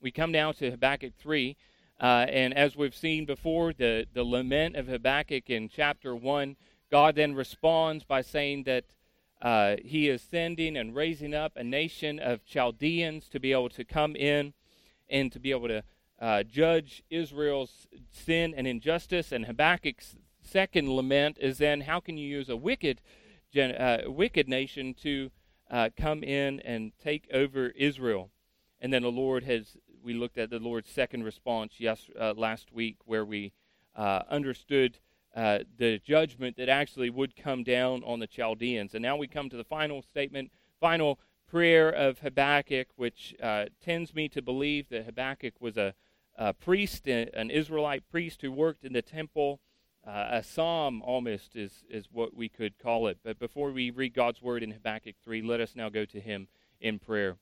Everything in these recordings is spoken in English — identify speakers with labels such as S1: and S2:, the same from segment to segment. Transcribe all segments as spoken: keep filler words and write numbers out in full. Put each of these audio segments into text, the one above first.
S1: we come now to Habakkuk three, uh, and as we've seen before, the, the lament of Habakkuk in chapter one, God then responds by saying that uh, he is sending and raising up a nation of Chaldeans to be able to come in and to be able to uh, judge Israel's sin and injustice. And Habakkuk's second lament is then, how can you use a wicked, gen- uh, wicked nation to uh, come in and take over Israel? And then the Lord has, we looked at the Lord's second response yes, uh, last week, where we uh, understood uh, the judgment that actually would come down on the Chaldeans. And now we come to the final statement, final prayer of Habakkuk, which uh, tends me to believe that Habakkuk was a, a priest, an Israelite priest who worked in the temple. Uh, a psalm almost is, is what we could call it. But before we read God's word in Habakkuk three, let us now go to him in prayer.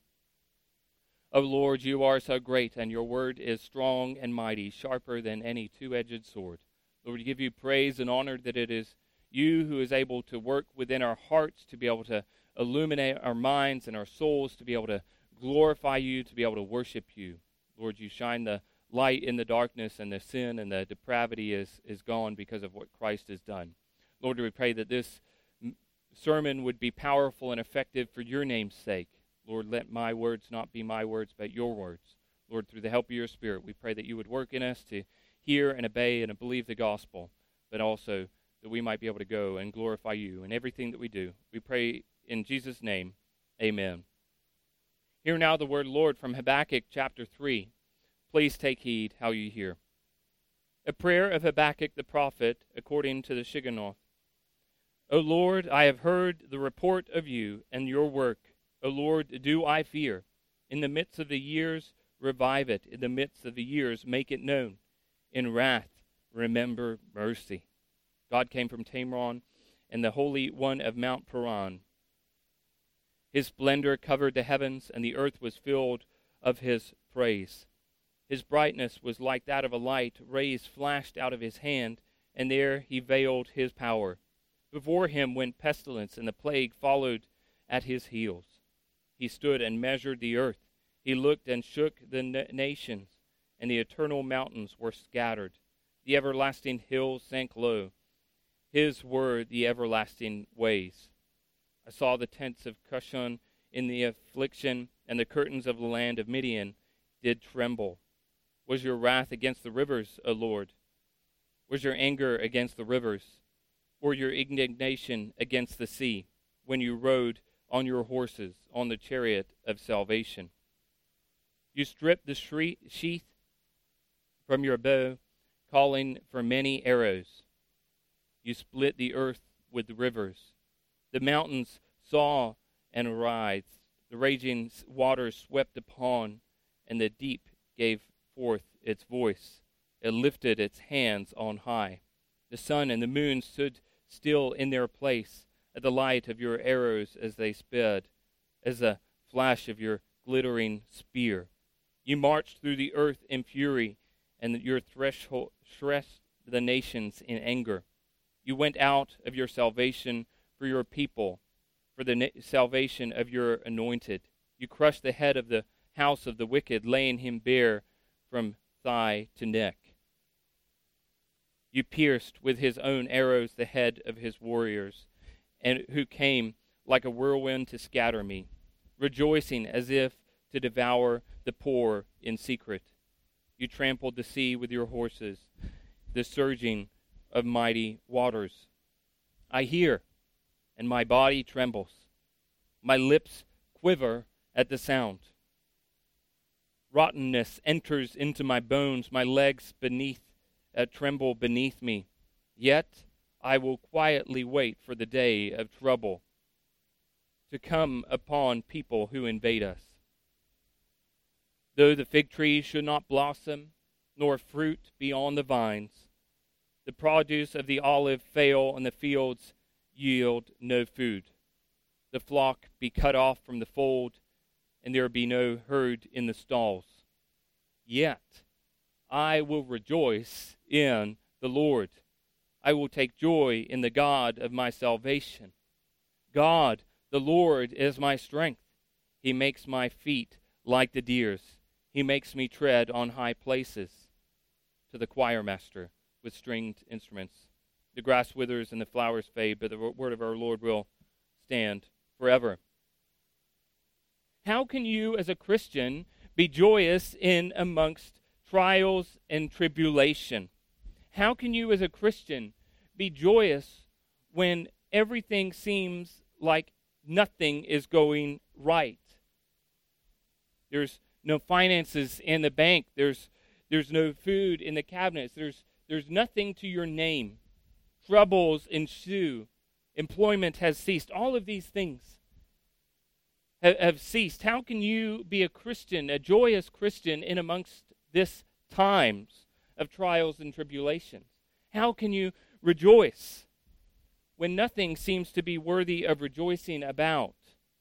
S1: O Lord, you are so great, and your word is strong and mighty, sharper than any two-edged sword. Lord, we give you praise and honor that it is you who is able to work within our hearts, to be able to illuminate our minds and our souls, to be able to glorify you, to be able to worship you. Lord, you shine the light in the darkness, and the sin and the depravity is, is gone because of what Christ has done. Lord, we pray that this sermon would be powerful and effective for your name's sake. Lord, let my words not be my words, but your words. Lord, through the help of your Spirit, we pray that you would work in us to hear and obey and believe the gospel, but also that we might be able to go and glorify you in everything that we do. We pray in Jesus' name, amen. Hear now the word of the Lord from Habakkuk chapter three. Please take heed how you hear. A prayer of Habakkuk the prophet according to the Shigionoth. O Lord, I have heard the report of you and your work. O Lord, do I fear. In the midst of the years, revive it. In the midst of the years, make it known. In wrath, remember mercy. God came from Tamron and the Holy One of Mount Paran. His splendor covered the heavens, and the earth was filled of his praise. His brightness was like that of a light. Rays flashed out of his hand, and there he veiled his power. Before him went pestilence, and the plague followed at his heels. He stood and measured the earth. He looked and shook the na- nations, and the eternal mountains were scattered. The everlasting hills sank low. His were the everlasting ways. I saw the tents of Cushan in the affliction, and the curtains of the land of Midian did tremble. Was your wrath against the rivers, O Lord? Was your anger against the rivers, or your indignation against the sea, when you rode on your horses on the chariot of salvation? You stripped the shre- sheath from your bow, calling for many arrows. You split the earth with the rivers. The mountains saw and writhed. The raging waters swept upon, and the deep gave forth its voice. It lifted its hands on high. The sun and the moon stood still in their place at the light of your arrows as they sped, as the flash of your glittering spear. You marched through the earth in fury, and your threshold threshed the nations in anger. You went out of your salvation for your people, for the na- salvation of your anointed. You crushed the head of the house of the wicked, laying him bare from thigh to neck. You pierced with his own arrows the head of his warriors, and who came like a whirlwind to scatter me, rejoicing as if to devour the poor in secret. You trampled the sea with your horses, the surging of mighty waters. I hear, and my body trembles. My lips quiver at the sound. Rottenness enters into my bones. My legs beneath uh, tremble beneath me. Yet I will quietly wait for the day of trouble to come upon people who invade us. Though the fig tree should not blossom, nor fruit be on the vines, the produce of the olive fail, and the fields yield no food. The flock be cut off from the fold, and there be no herd in the stalls. Yet I will rejoice in the Lord. I will take joy in the God of my salvation. God, the Lord, is my strength. He makes my feet like the deer's. He makes me tread on high places. To the choir master with stringed instruments. The grass withers and the flowers fade, but the word of our Lord will stand forever. How can you as a Christian be joyous in amongst trials and tribulation? How can you as a Christian be joyous when everything seems like nothing is going right? There's no finances in the bank. There's there's no food in the cabinets. There's there's nothing to your name. Troubles ensue. Employment has ceased. All of these things have, have ceased. How can you be a Christian, a joyous Christian, in amongst this times of trials and tribulations? How can you rejoice when nothing seems to be worthy of rejoicing about?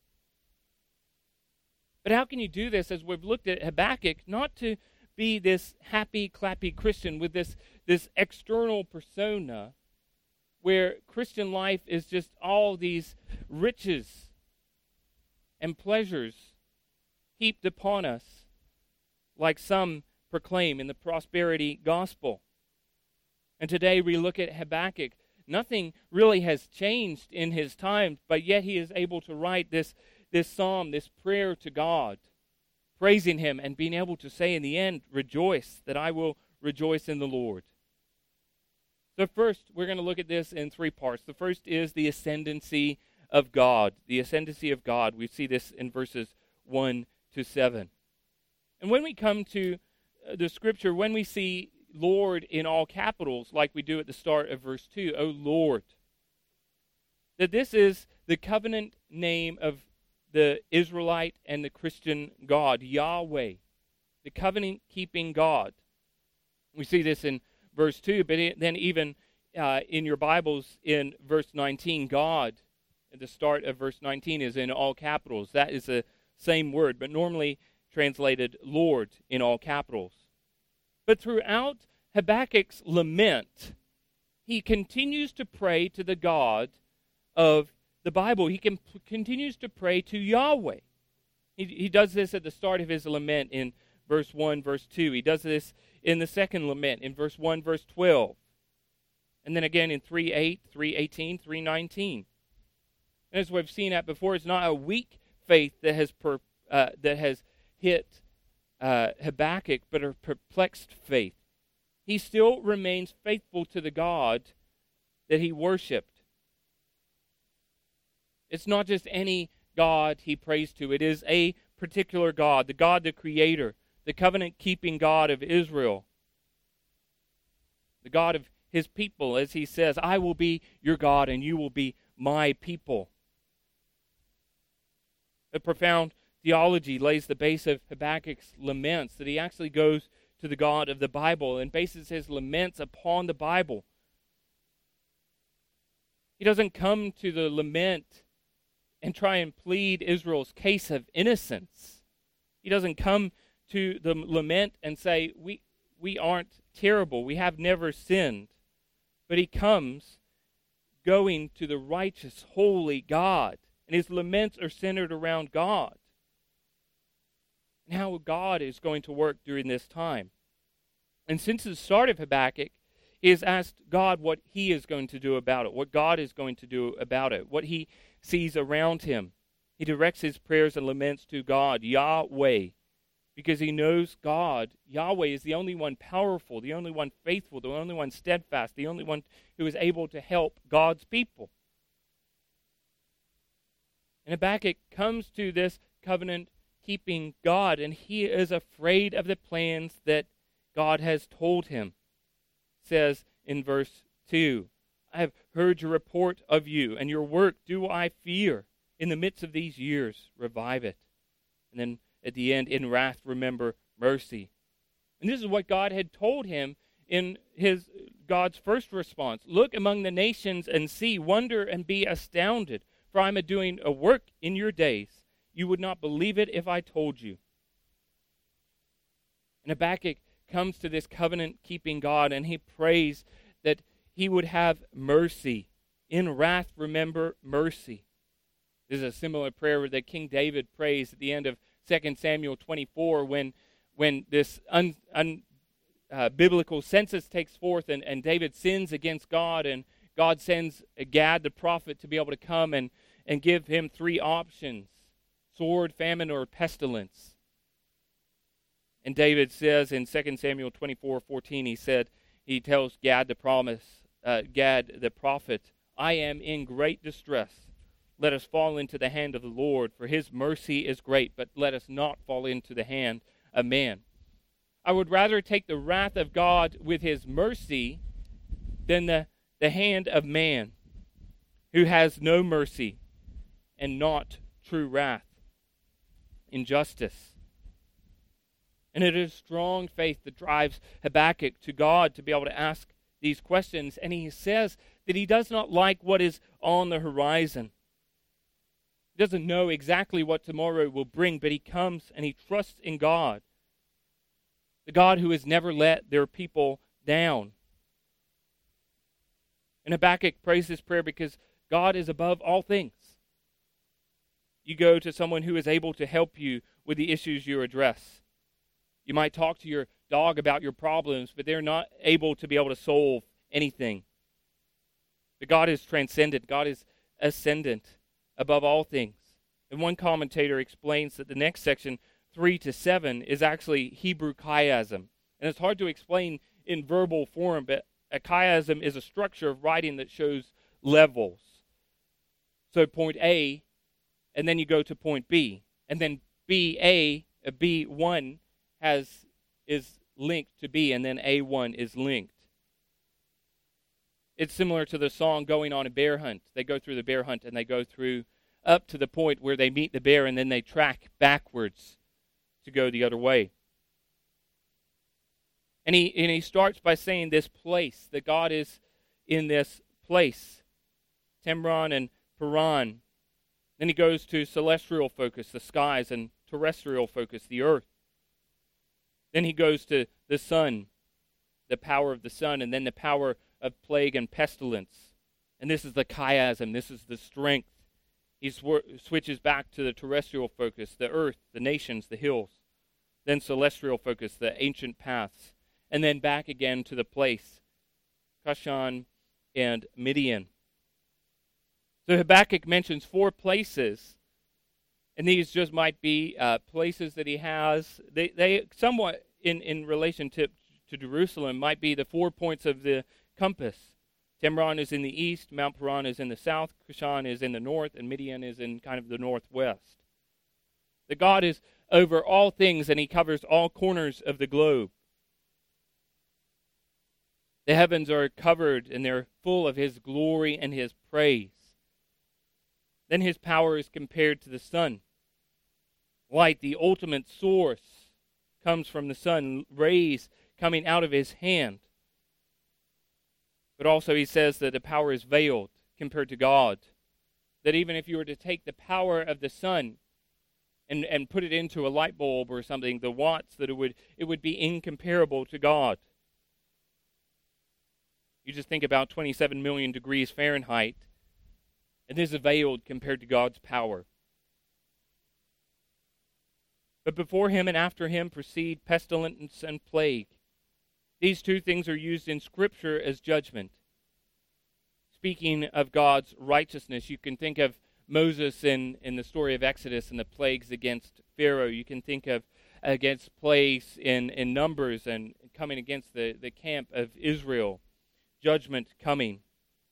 S1: But how can you do this, as we've looked at Habakkuk, not to be this happy, clappy Christian with this, this external persona where Christian life is just all these riches and pleasures heaped upon us, like some proclaim in the prosperity gospel. And today we look at Habakkuk. Nothing really has changed in his time, but yet he is able to write this, this psalm, this prayer to God, praising him and being able to say in the end, rejoice, that I will rejoice in the Lord. So first, we're going to look at this in three parts. The first is the ascendancy of God. The ascendancy of God. We see this in verses one to seven. And when we come to the scripture, when we see Lord in all capitals, like we do at the start of verse two, O Lord, that this is the covenant name of the Israelite and the Christian God, Yahweh, the covenant-keeping God. We see this in verse two, but it, then even uh, in your Bibles in verse nineteen, God, at the start of verse nineteen, is in all capitals. That is the same word, but normally translated Lord in all capitals. But throughout Habakkuk's lament, he continues to pray to the God of the Bible. He can, continues to pray to Yahweh. He, he does this at the start of his lament in verse one, verse two. He does this in the second lament in verse one, verse twelve. And then again in three eight, three eighteen, three nineteen. And as we've seen that before, it's not a weak faith that has per, uh, that has hit uh, Habakkuk, but a perplexed faith. He still remains faithful to the God that he worshipped. It's not just any God he prays to. It is a particular God, the God, the Creator, the covenant-keeping God of Israel, the God of his people, as he says, I will be your God and you will be my people. A profound theology lays the base of Habakkuk's laments, that he actually goes to the God of the Bible and bases his laments upon the Bible. He doesn't come to the lament and try and plead Israel's case of innocence. He doesn't come to the lament and say, we, we aren't terrible, we have never sinned. But he comes going to the righteous, holy God. And his laments are centered around God and how God is going to work during this time. And since the start of Habakkuk, he has asked God what he is going to do about it, what God is going to do about it, what he sees around him. He directs his prayers and laments to God, Yahweh, because he knows God, Yahweh, is the only one powerful, the only one faithful, the only one steadfast, the only one who is able to help God's people. And Habakkuk comes to this covenant-keeping God, and he is afraid of the plans that God has told him. It says in verse two, I have heard your report of you, and your work do I fear. In the midst of these years, revive it. And then at the end, in wrath, remember mercy. And this is what God had told him in his God's first response. Look among the nations and see, wonder and be astounded. For I am a doing a work in your days. You would not believe it if I told you. And Habakkuk comes to this covenant-keeping God, and he prays that he would have mercy. In wrath, remember mercy. This is a similar prayer that King David prays at the end of Second Samuel twenty-four when, when this un, un, uh, biblical census takes forth and, and David sins against God, and God sends Gad the prophet to be able to come and, and give him three options: sword, famine, or pestilence. And David says in Second Samuel twenty-four fourteen, he said, he tells Gad the promise, uh, Gad the prophet, "I am in great distress. Let us fall into the hand of the Lord, for his mercy is great, but let us not fall into the hand of man." I would rather take the wrath of God with his mercy than the, the hand of man, who has no mercy and not true wrath, injustice. And it is strong faith that drives Habakkuk to God to be able to ask these questions. And he says that he does not like what is on the horizon. He doesn't know exactly what tomorrow will bring, but he comes and he trusts in God, the God who has never let their people down. And Habakkuk prays this prayer because God is above all things. You go to someone who is able to help you with the issues you address. You might talk to your dog about your problems, but they're not able to be able to solve anything. But God is transcendent. God is ascendant above all things. And one commentator explains that the next section, three to seven, is actually Hebrew chiasm. And it's hard to explain in verbal form, but a chiasm is a structure of writing that shows levels. So point A, and then you go to point B. And then B A, uh, B one has is linked to B, and then A one is linked. It's similar to the song Going on a Bear Hunt. They go through the bear hunt, and they go through up to the point where they meet the bear, and then they track backwards to go the other way. And he and he starts by saying this place, that God is in this place, Timron and Paran. Then he goes to celestial focus, the skies, and terrestrial focus, the earth. Then he goes to the sun, the power of the sun, and then the power of plague and pestilence. And this is the chiasm, this is the strength. He sw- switches back to the terrestrial focus, the earth, the nations, the hills. Then celestial focus, the ancient paths. And then back again to the place, Cushan and Midian. So Habakkuk mentions four places, and these just might be uh, places that he has. They, they somewhat, in, in relation to, to Jerusalem, might be the four points of the compass. Timron is in the east, Mount Paran is in the south, Cushan is in the north, and Midian is in kind of the northwest. The God is over all things, and he covers all corners of the globe. The heavens are covered, and they're full of his glory and his praise. Then his power is compared to the sun. Light, the ultimate source, comes from the sun, rays coming out of his hand. But also he says that the power is veiled compared to God. That even if you were to take the power of the sun and, and put it into a light bulb or something, the watts, that it would it would be incomparable to God. You just think about twenty-seven million degrees Fahrenheit, and this is veiled compared to God's power. But before him and after him proceed pestilence and plague. These two things are used in Scripture as judgment. Speaking of God's righteousness, you can think of Moses in, in the story of Exodus and the plagues against Pharaoh. You can think of against plagues in, in Numbers and coming against the, the camp of Israel. Judgment coming.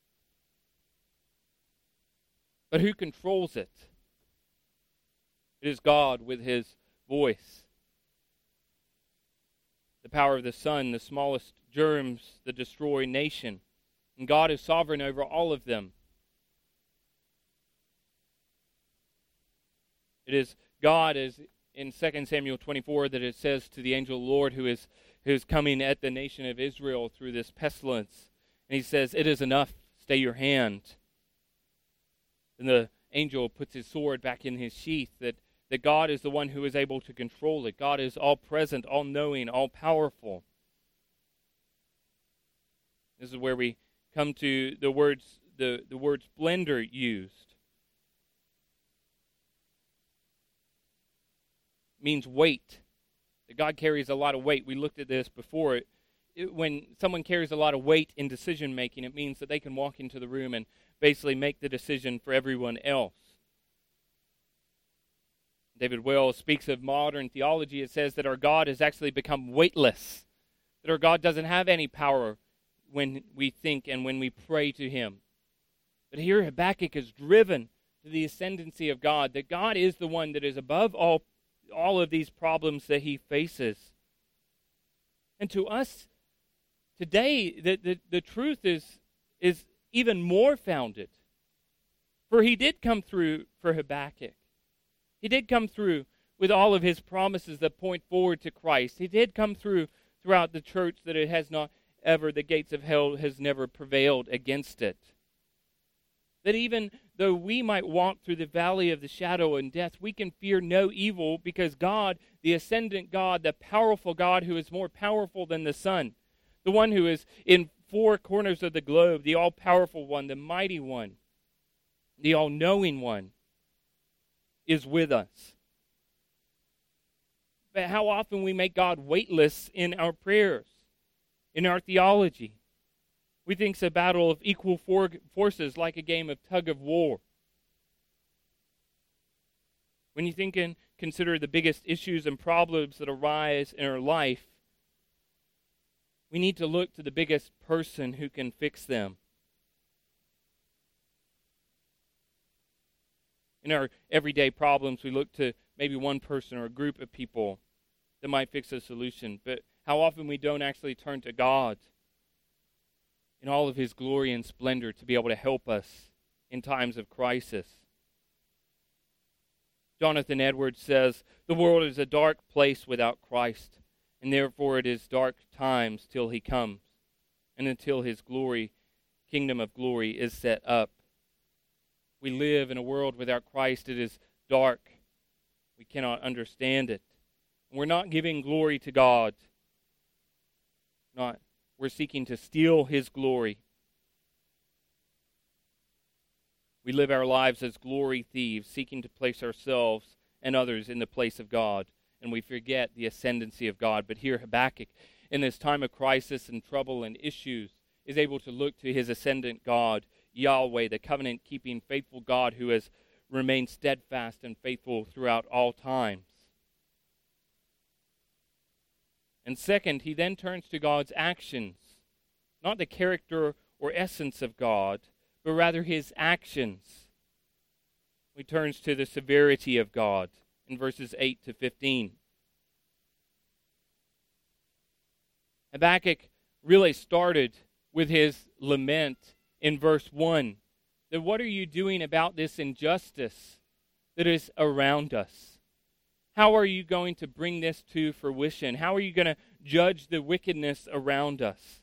S1: But who controls it? It is God with his voice. The power of the sun, the smallest germs that destroy nation. And God is sovereign over all of them. It is God, as in Second Samuel twenty-four, that it says to the angel of the Lord who is, who is coming at the nation of Israel through this pestilence. And he says, "It is enough, stay your hand." And the angel puts his sword back in his sheath, that that God is the one who is able to control it. God is all-present, all-knowing, all-powerful. This is where we come to the words, the, the word splendor used. It means weight, that God carries a lot of weight. We looked at this before. It, it, when someone carries a lot of weight in decision making, it means that they can walk into the room and basically make the decision for everyone else. David Wells speaks of modern theology. It says that our God has actually become weightless, that our God doesn't have any power when we think and when we pray to him. But here Habakkuk is driven to the ascendancy of God, that God is the one that is above all, all of these problems that he faces. And to us today, the, the, the truth is, is even more founded. For he did come through for Habakkuk. He did come through with all of his promises that point forward to Christ. He did come through throughout the church that it has not ever, the gates of hell has never prevailed against it. That even though we might walk through the valley of the shadow and death, we can fear no evil because God, the ascendant God, the powerful God who is more powerful than the sun, the one who is in four corners of the globe, the all-powerful one, the mighty one, the all-knowing one, is with us. But how often we make God weightless in our prayers, in our theology. We think it's a battle of equal for- forces like a game of tug of war. When you think and consider the biggest issues and problems that arise in our life, we need to look to the biggest person who can fix them. In our everyday problems, we look to maybe one person or a group of people that might fix a solution. But how often we don't actually turn to God in all of his glory and splendor to be able to help us in times of crisis. Jonathan Edwards says, "The world is a dark place without Christ, and therefore it is dark times till he comes, and until his glory, kingdom of glory, is set up." We live in a world without Christ. It is dark. We cannot understand it. We're not giving glory to God. Not, we're seeking to steal his glory. We live our lives as glory thieves, seeking to place ourselves and others in the place of God. And we forget the ascendancy of God. But here Habakkuk, in this time of crisis and trouble and issues, is able to look to his ascendant God, Yahweh, the covenant-keeping, faithful God who has remained steadfast and faithful throughout all times. And second, he then turns to God's actions, not the character or essence of God, but rather his actions. He turns to the severity of God in verses eight to fifteen. Habakkuk really started with his lament in verse one, that what are you doing about this injustice that is around us? How are you going to bring this to fruition? How are you going to judge the wickedness around us?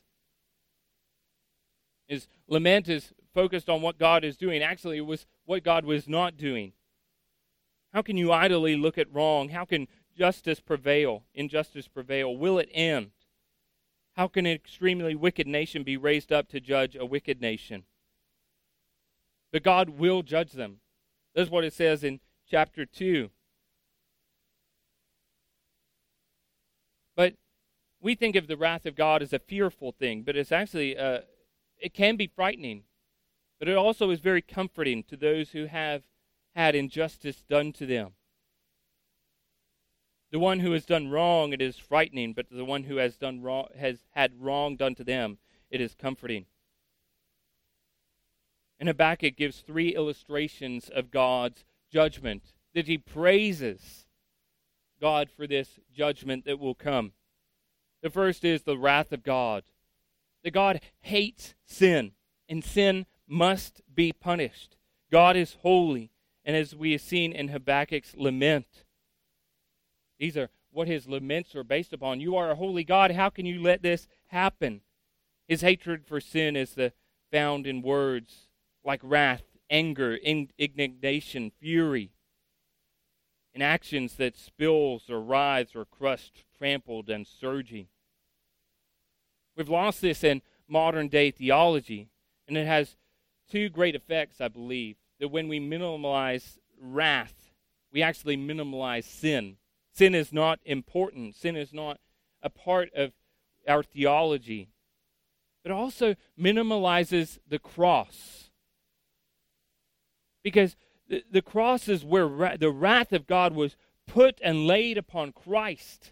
S1: His lament is focused on what God is doing. Actually, it was what God was not doing. How can you idly look at wrong? How can justice prevail, injustice prevail? Will it end? How can an extremely wicked nation be raised up to judge a wicked nation? But God will judge them. That's what it says in chapter two. But we think of the wrath of God as a fearful thing, but it's actually, uh, it can be frightening. But it also is very comforting to those who have had injustice done to them. The one who has done wrong, it is frightening, but the one who has done wrong, has had wrong done to them, it is comforting. And Habakkuk gives three illustrations of God's judgment, that he praises God for this judgment that will come. The first is the wrath of God. That God hates sin, and sin must be punished. God is holy, and as we have seen in Habakkuk's lament, these are what his laments are based upon. You are a holy God. How can you let this happen? His hatred for sin is the, found in words like wrath, anger, indignation, fury, in actions that spills or writhes or crushed, trampled, and surging. We've lost this in modern-day theology, and it has two great effects, I believe. That when we minimize wrath, we actually minimize sin. Sin is not important. Sin is not a part of our theology. But it also minimalizes the cross. Because the, the cross is where ra- the wrath of God was put and laid upon Christ.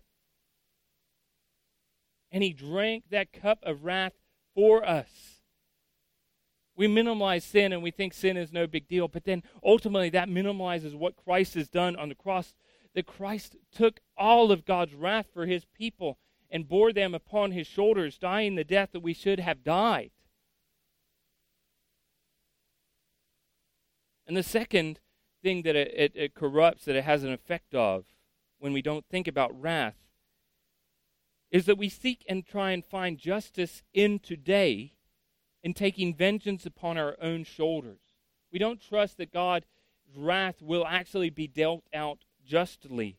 S1: And he drank that cup of wrath for us. We minimize sin and we think sin is no big deal, but then ultimately that minimizes what Christ has done on the cross. That Christ took all of God's wrath for his people and bore them upon his shoulders, dying the death that we should have died. And the second thing that it, it, it corrupts, that it has an effect of when we don't think about wrath, is that we seek and try and find justice in today in taking vengeance upon our own shoulders. We don't trust that God's wrath will actually be dealt out justly.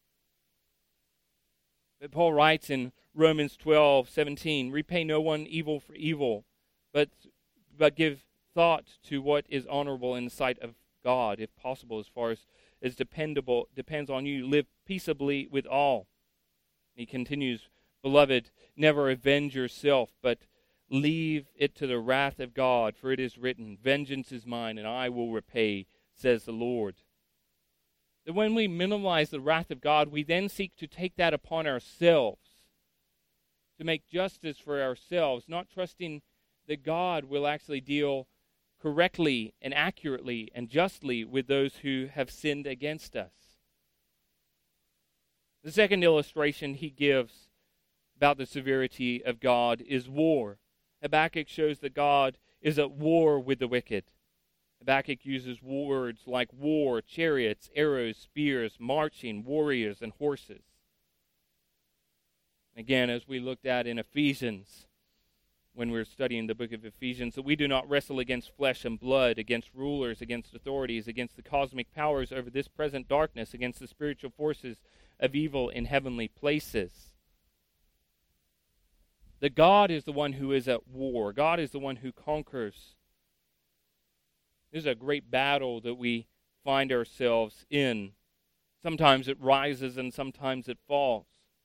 S1: But Paul writes in Romans twelve seventeen, repay no one evil for evil, but, but give thought to what is honorable in the sight of God, if possible, as far as is dependable, depends on you. Live peaceably with all. He continues, beloved, never avenge yourself, but leave it to the wrath of God, for it is written, vengeance is mine, and I will repay, says the Lord. That when we minimize the wrath of God, we then seek to take that upon ourselves, to make justice for ourselves, not trusting that God will actually deal correctly and accurately and justly with those who have sinned against us. The second illustration he gives about the severity of God is war. Habakkuk shows that God is at war with the wicked. Habakkuk uses words like war, chariots, arrows, spears, marching, warriors, and horses. Again, as we looked at in Ephesians, when we were studying the book of Ephesians, that we do not wrestle against flesh and blood, against rulers, against authorities, against the cosmic powers over this present darkness, against the spiritual forces of evil in heavenly places. That God is the one who is at war. God is the one who conquers. This is a great battle that we find ourselves in. Sometimes it rises and sometimes it falls.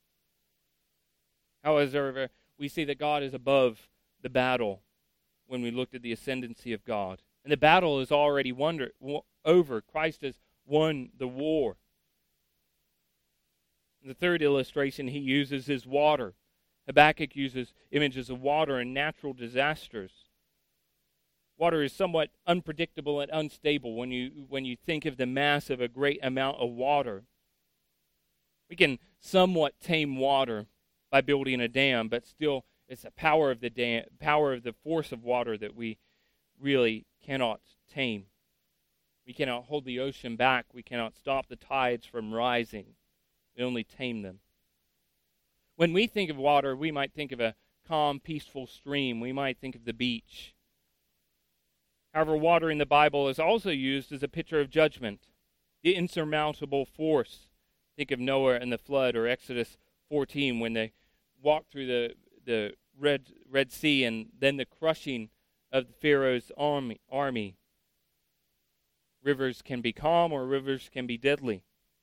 S1: However, we see that God is above the battle when we looked at the ascendancy of God. And the battle is already wonder, over. Christ has won the war. And the third illustration he uses is water. Habakkuk uses images of water and natural disasters. Water is somewhat unpredictable and unstable when you when you think of the mass of a great amount of water. We can somewhat tame water by building a dam, but still it's the power of the dam, power of the force of water that we really cannot tame. We cannot hold the ocean back. We cannot stop the tides from rising. We only tame them. When we think of water, we might think of a calm, peaceful stream. We might think of the beach. However, water in the Bible is also used as a picture of judgment, the insurmountable force. Think of Noah and the flood, or Exodus fourteen, when they walked through the, the Red, Red Sea, and then the crushing of Pharaoh's army, army. Rivers can be calm, or rivers can be deadly.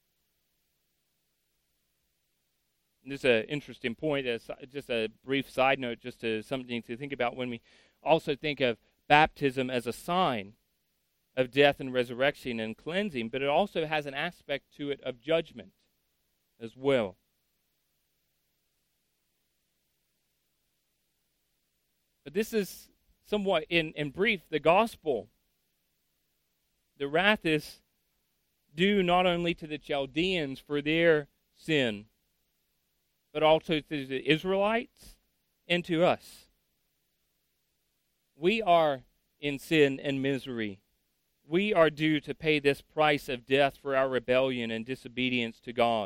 S1: This is an interesting point, just a brief side note, just to something to think about when we also think of baptism as a sign of death and resurrection and cleansing, but it also has an aspect to it of judgment as well. But this is somewhat, in, in brief, the gospel. The wrath is due not only to the Chaldeans for their sin, but also to the Israelites and to us. We are in sin and misery. We are due to pay this price of death for our rebellion and disobedience to God.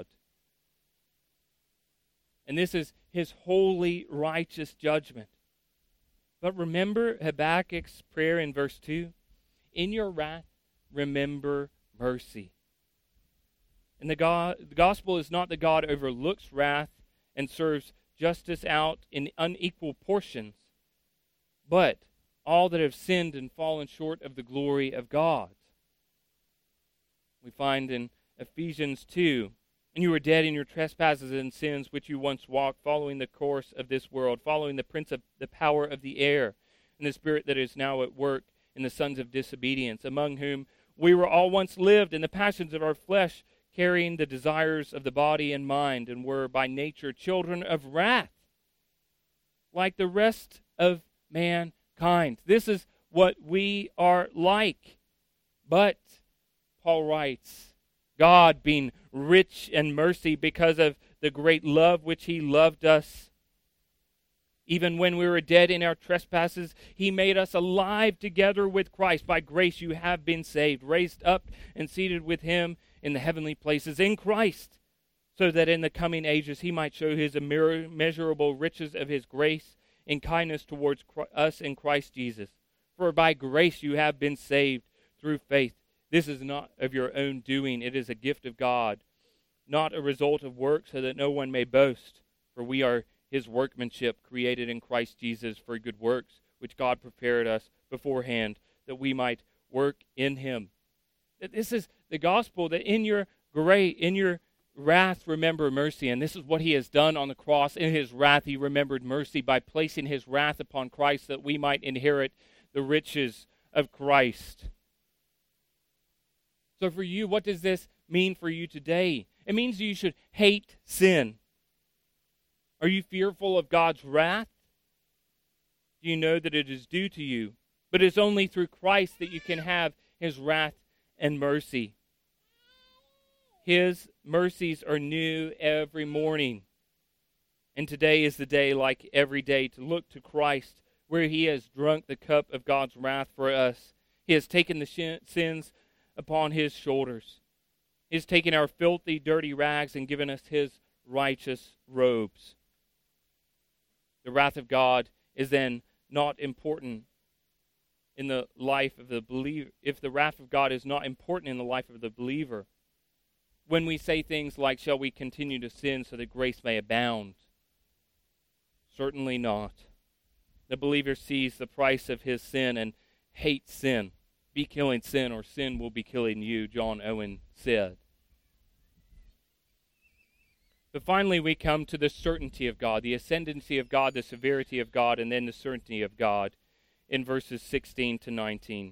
S1: And this is his holy, righteous judgment. But remember Habakkuk's prayer in verse two? In your wrath, remember mercy. And the, God, the gospel is not that God overlooks wrath and serves justice out in unequal portions, but all that have sinned and fallen short of the glory of God. We find in Ephesians two And you were dead in your trespasses and sins which you once walked, following the course of this world, following the prince of the power of the air, and the spirit that is now at work in the sons of disobedience, among whom we were all once lived in the passions of our flesh, carrying the desires of the body and mind, and were by nature children of wrath, like the rest of mankind. This is what we are like. But, Paul writes, God, being rich in mercy because of the great love which he loved us, even when we were dead in our trespasses, he made us alive together with Christ. By grace you have been saved, raised up and seated with him in the heavenly places in Christ, so that in the coming ages he might show his immeasurable riches of his grace and kindness towards us in Christ Jesus. For by grace you have been saved through faith. This is not of your own doing. It is a gift of God, not a result of work, so that no one may boast. For we are his workmanship, created in Christ Jesus for good works, which God prepared us beforehand, that we might work in him. This is the gospel, that in your great, in your wrath, remember mercy. And this is what he has done on the cross. In his wrath, he remembered mercy by placing his wrath upon Christ, that we might inherit the riches of Christ. So for you, what does this mean for you today? It means you should hate sin. Are you fearful of God's wrath? Do you know that it is due to you? But it's only through Christ that you can have his wrath and mercy. His mercies are new every morning. And today is the day, like every day, to look to Christ, where he has drunk the cup of God's wrath for us. He has taken the sh- sins upon his shoulders. He has taken our filthy, dirty rags and given us his righteous robes. The wrath of God is then not important in the life of the believer. If the wrath of God is not important in the life of the believer, when we say things like, shall we continue to sin so that grace may abound? Certainly not. The believer sees the price of his sin and hates sin. Be killing sin, or sin will be killing you, John Owen said. But finally we come to the certainty of God, the ascendancy of God, the severity of God, and then the certainty of God in verses sixteen to nineteen.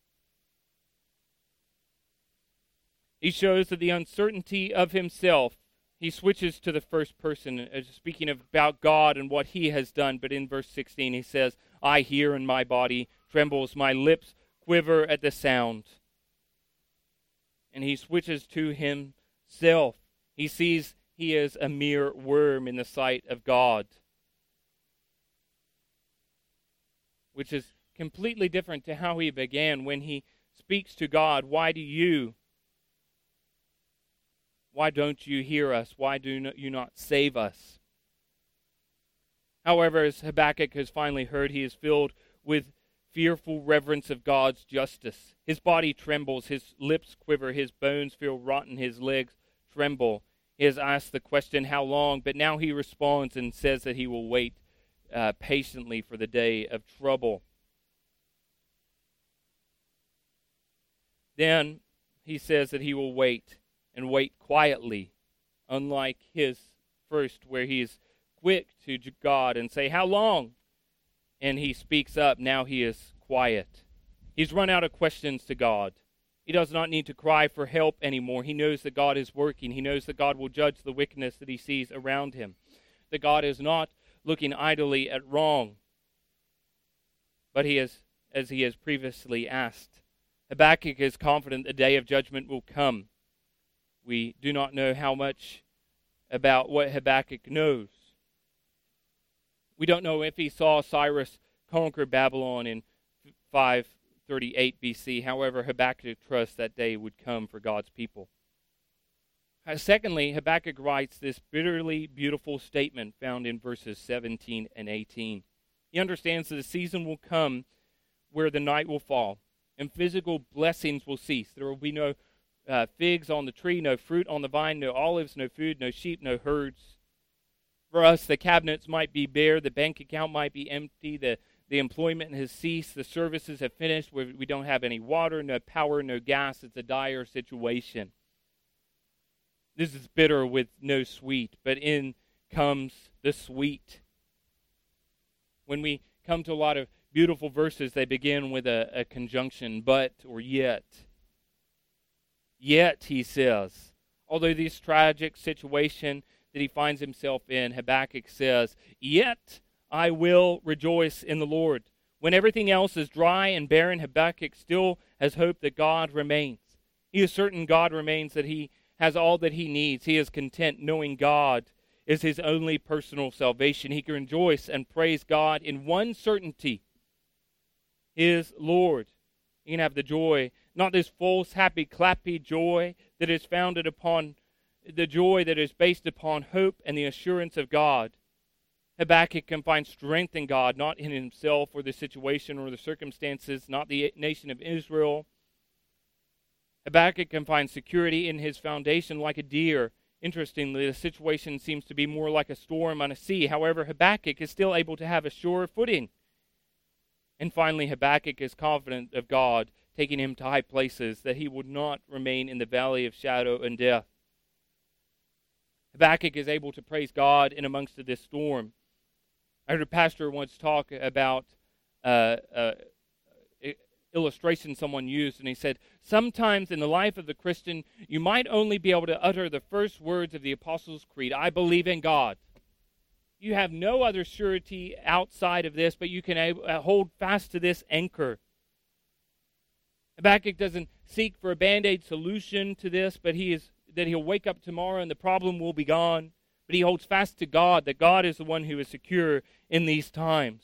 S1: He shows that the uncertainty of himself, he switches to the first person, uh, speaking about God and what he has done. But in verse sixteen he says, I hear and my body trembles, my lips quiver at the sound. And he switches to himself. He sees he is a mere worm in the sight of God, which is completely different to how he began when he speaks to God. Why do you, why don't you hear us? Why do you not save us? However, as Habakkuk has finally heard, he is filled with fearful reverence of God's justice. His body trembles, his lips quiver, his bones feel rotten, his legs tremble. He has asked the question, how long? But now he responds and says that he will wait uh, patiently for the day of trouble. Then he says that he will wait and wait quietly, unlike his first, where he is quick to God and say, how long? And he speaks up. Now he is quiet. He's run out of questions to God. He does not need to cry for help anymore. He knows that God is working. He knows that God will judge the wickedness that he sees around him. That God is not looking idly at wrong, but he is, as he has previously asked. Habakkuk is confident the day of judgment will come. We do not know how much about what Habakkuk knows. We don't know if he saw Cyrus conquer Babylon in five thirty-eight B C. However, Habakkuk trusts that day would come for God's people. Uh, secondly, Habakkuk writes this bitterly beautiful statement found in verses seventeen and eighteen. He understands that a season will come where the night will fall and physical blessings will cease. There will be no uh, figs on the tree, no fruit on the vine, no olives, no food, no sheep, no herds. For us, the cabinets might be bare, the bank account might be empty, the, the employment has ceased, the services have finished, we, we don't have any water, no power, no gas. It's a dire situation. This is bitter with no sweet, but in comes the sweet. When we come to a lot of beautiful verses, they begin with a, a conjunction, but or yet. Yet, he says, although this tragic situation that he finds himself in, Habakkuk says, yet I will rejoice in the Lord. When everything else is dry and barren, Habakkuk still has hope that God remains. He is certain God remains, that he has all that he needs. He is content knowing God is his only personal salvation. He can rejoice and praise God in one certainty, his Lord. He can have the joy, not this false, happy, clappy joy that is founded upon the joy that is based upon hope and the assurance of God. Habakkuk can find strength in God, not in himself or the situation or the circumstances, not the nation of Israel. Habakkuk can find security in his foundation like a deer. Interestingly, the situation seems to be more like a storm on a sea. However, Habakkuk is still able to have a sure footing. And finally, Habakkuk is confident of God taking him to high places, that he would not remain in the valley of shadow and death. Habakkuk is able to praise God in amongst this storm. I heard a pastor once talk about uh, uh, illustration someone used, and he said, sometimes in the life of the Christian, you might only be able to utter the first words of the Apostles' Creed, I believe in God. You have no other surety outside of this, but you can uh, hold fast to this anchor. Habakkuk doesn't seek for a band-aid solution to this, but he is that he'll wake up tomorrow and the problem will be gone. But he holds fast to God, that God is the one who is secure in these times.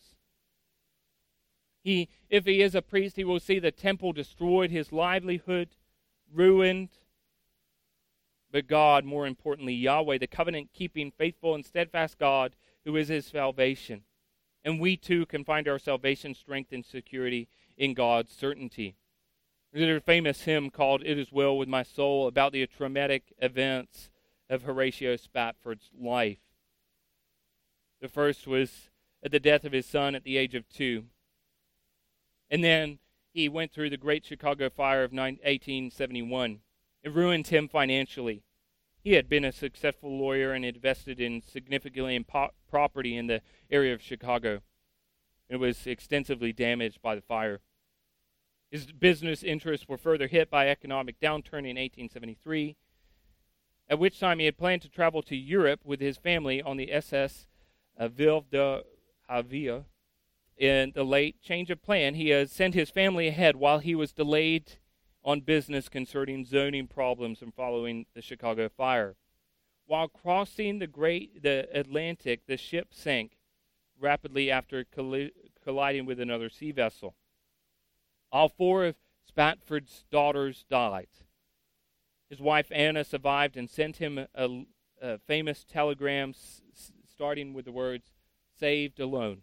S1: He, if he is a priest, he will see the temple destroyed, his livelihood ruined. But God, more importantly, Yahweh, the covenant-keeping, faithful, and steadfast God, who is his salvation. And we too can find our salvation, strength, and security in God's certainty. There's a famous hymn called It Is Well With My Soul about the traumatic events of Horatio Spafford's life. The first was at the death of his son at the age of two. And then he went through the Great Chicago Fire of eighteen seventy-one. It ruined him financially. He had been a successful lawyer and invested in significantly in po- property in the area of Chicago. It was extensively damaged by the fire. His business interests were further hit by economic downturn in eighteen seventy-three, at which time he had planned to travel to Europe with his family on the S S uh, Ville de Havia. In the late change of plan, he had sent his family ahead while he was delayed on business concerning zoning problems and following the Chicago fire. While crossing the great the Atlantic, the ship sank rapidly after colli- colliding with another sea vessel. All four of Spafford's daughters died. His wife Anna survived and sent him a, a famous telegram s- starting with the words, "Saved alone."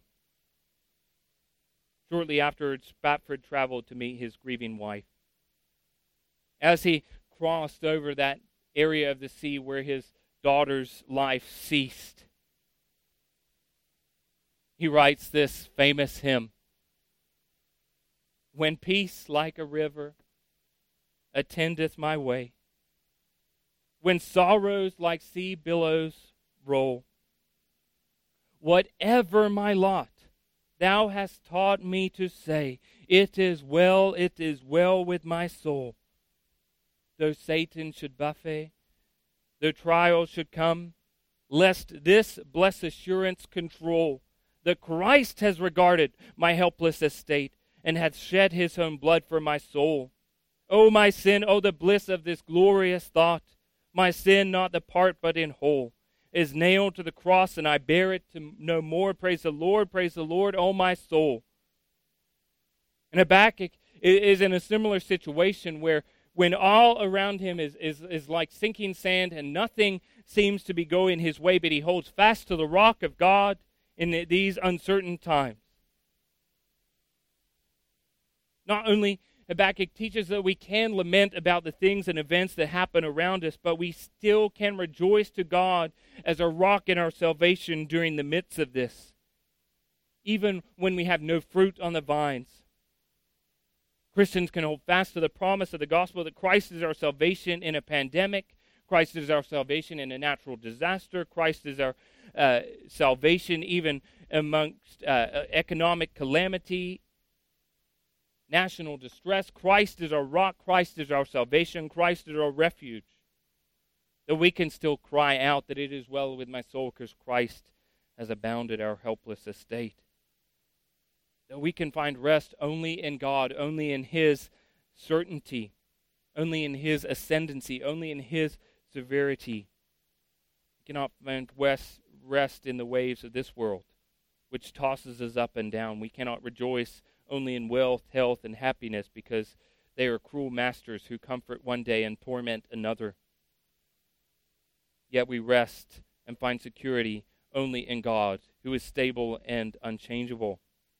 S1: Shortly afterwards, Spafford traveled to meet his grieving wife. As he crossed over that area of the sea where his daughter's life ceased, he writes this famous hymn. When peace like a river attendeth my way, when sorrows like sea billows roll, whatever my lot, thou hast taught me to say, it is well, it is well with my soul. Though Satan should buffet, though trials should come, lest this blessed assurance control, that Christ has regarded my helpless estate, and hath shed his own blood for my soul. O my sin, O the bliss of this glorious thought, my sin not the part but in whole, is nailed to the cross, and I bear it to no more. Praise the Lord, praise the Lord, O my soul. And Habakkuk is in a similar situation where when all around him is, is, is like sinking sand and nothing seems to be going his way, but he holds fast to the rock of God in these uncertain times. Not only Habakkuk teaches that we can lament about the things and events that happen around us, but we still can rejoice to God as a rock in our salvation during the midst of this, even when we have no fruit on the vines. Christians can hold fast to the promise of the gospel that Christ is our salvation in a pandemic, Christ is our salvation in a natural disaster. Christ is our uh, salvation even amongst uh, economic calamity, national distress. Christ is our rock. Christ is our salvation. Christ is our refuge. That we can still cry out that it is well with my soul because Christ has abounded our helpless estate. That we can find rest only in God, only in His certainty, only in His ascendancy, only in His severity. We cannot find rest in the waves of this world, which tosses us up and down. We cannot rejoice only in wealth, health, and happiness because they are cruel masters who comfort one day and torment another. Yet we rest and find security only in God, who is stable and unchangeable.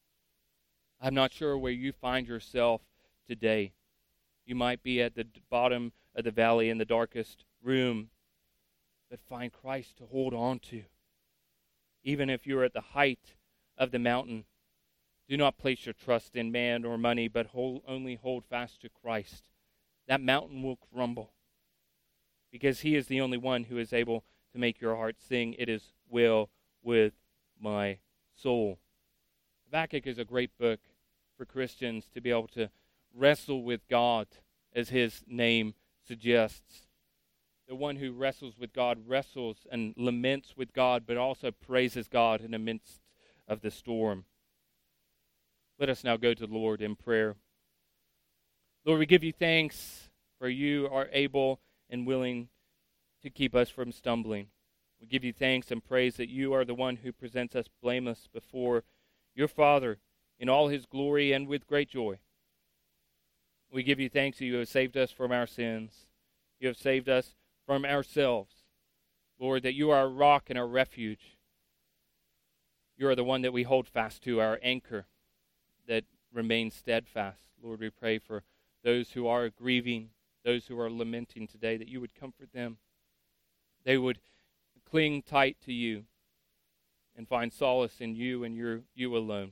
S1: I'm not sure where you find yourself today. You might be at the bottom of the valley in the darkest room, but find Christ to hold on to. Even if you're at the height of the mountain, do not place your trust in man or money, but hold, only hold fast to Christ. That mountain will crumble, because He is the only one who is able to make your heart sing, "It is well with my soul." Habakkuk is a great book for Christians to be able to wrestle with God, as his name suggests. The one who wrestles with God wrestles and laments with God, but also praises God in the midst of the storm. Let us now go to the Lord in prayer. Lord, we give you thanks for you are able and willing to keep us from stumbling. We give you thanks and praise that you are the one who presents us blameless before your Father in all His glory and with great joy. We give you thanks that you have saved us from our sins. You have saved us from ourselves. Lord, that you are our rock and our refuge. You are the one that we hold fast to, our anchor that remains steadfast. Lord, we pray for those who are grieving, those who are lamenting today, that you would comfort them. They would cling tight to you and find solace in you and your, you alone.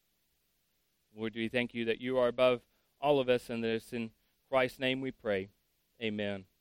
S1: Lord, we thank you that you are above all of us, and that it's in Christ's name we pray. Amen.